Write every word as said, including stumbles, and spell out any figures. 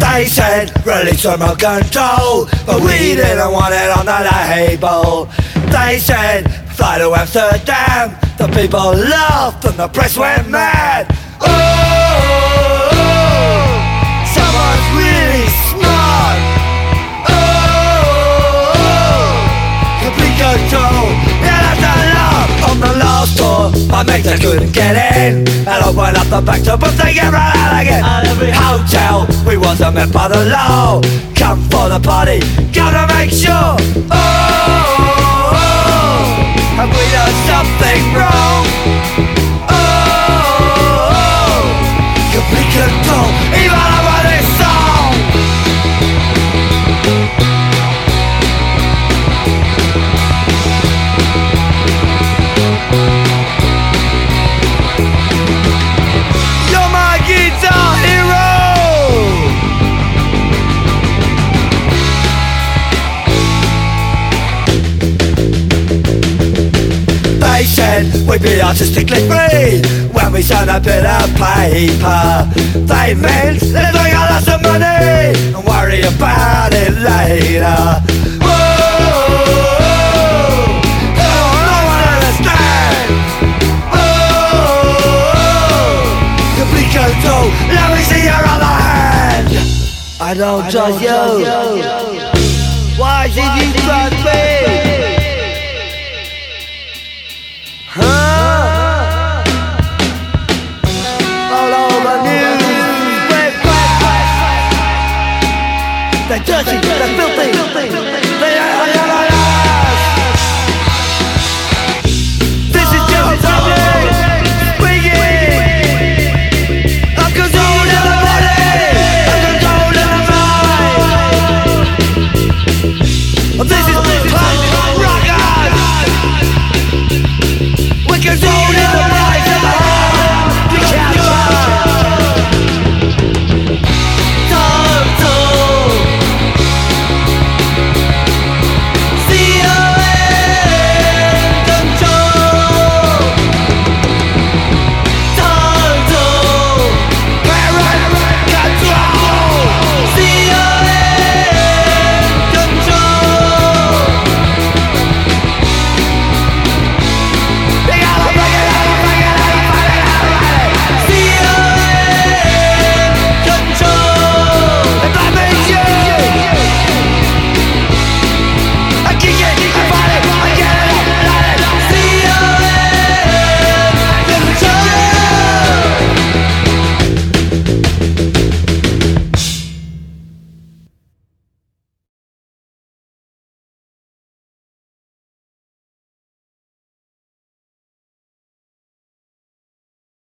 They said release remote control, but we didn't want it on the label. They said fly to Amsterdam, the people laughed and the press went mad. Oh, oh, oh, someone's really smart. Oh, oh, oh, complete control, yeah, that's a lot. On the last tour, my mates I couldn't get in, and I went up the back door, but they get right out again. At every hotel, we wasn't met by the law. Come for the party, gotta make sure. Oh, oh, oh, have we done something wrong? Oh, oh, oh, complete control, even over this song. You're my guitar hero. They said we'd be artistically free when we signed a bit of paper. They meant they'd bring a lot of money and worry about it later. Whoa, no one understands. Complete control, let me see your other hand. I don't I trust don't you. you Why did you trust me? Huh? All over news, the dirty